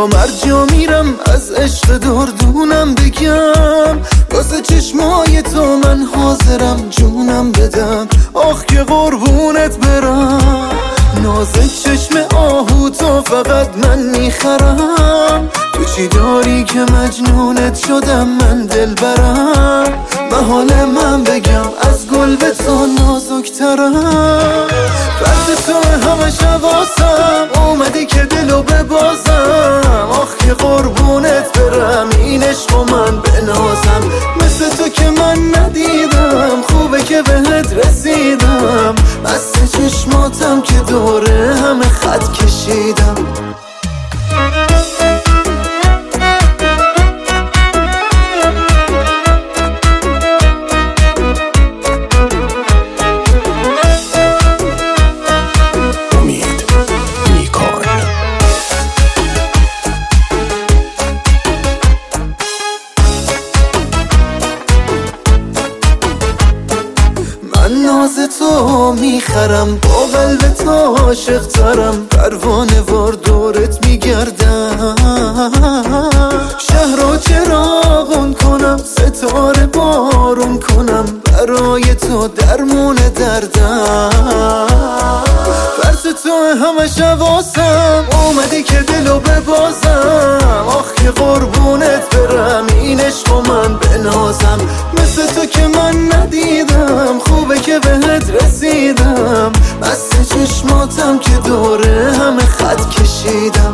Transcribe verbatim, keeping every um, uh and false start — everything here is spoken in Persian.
با مرجا میرم از عشق دردونم بگم، واسه چشمای تو من حاضرم جونم بدم. آخ که قربونت برم، نازک چشم آهو تو فقط من میخرم. تو چی داری که مجنونت شدم من دل برم. محال من بگم از گل به تو نازکترم. فرد تو همه شواسم، اومدی که دلو ببازم. آخ که قربونت برم، این عشق و من بنازم. مثل تو که من ندیدم، خوبه که بهت رسیدم. بسته چشماتم که دوره همه خط کشیدم. من ناز تو میخرم، با قلب تو عاشق ترم. پروانه وار دورت میگردم، شهر رو چراغون کنم، ستاره بارون کنم. برای تو درمون دردم، فرس تو همه شواسم، اومدی که دلو ببازم. آخ که قربونت برم، این عشق و من بنازم. مثل تو که من ندیدم، خوبه که بهت رسیدم. بسته چشماتم که دوره همه خط کشیدم.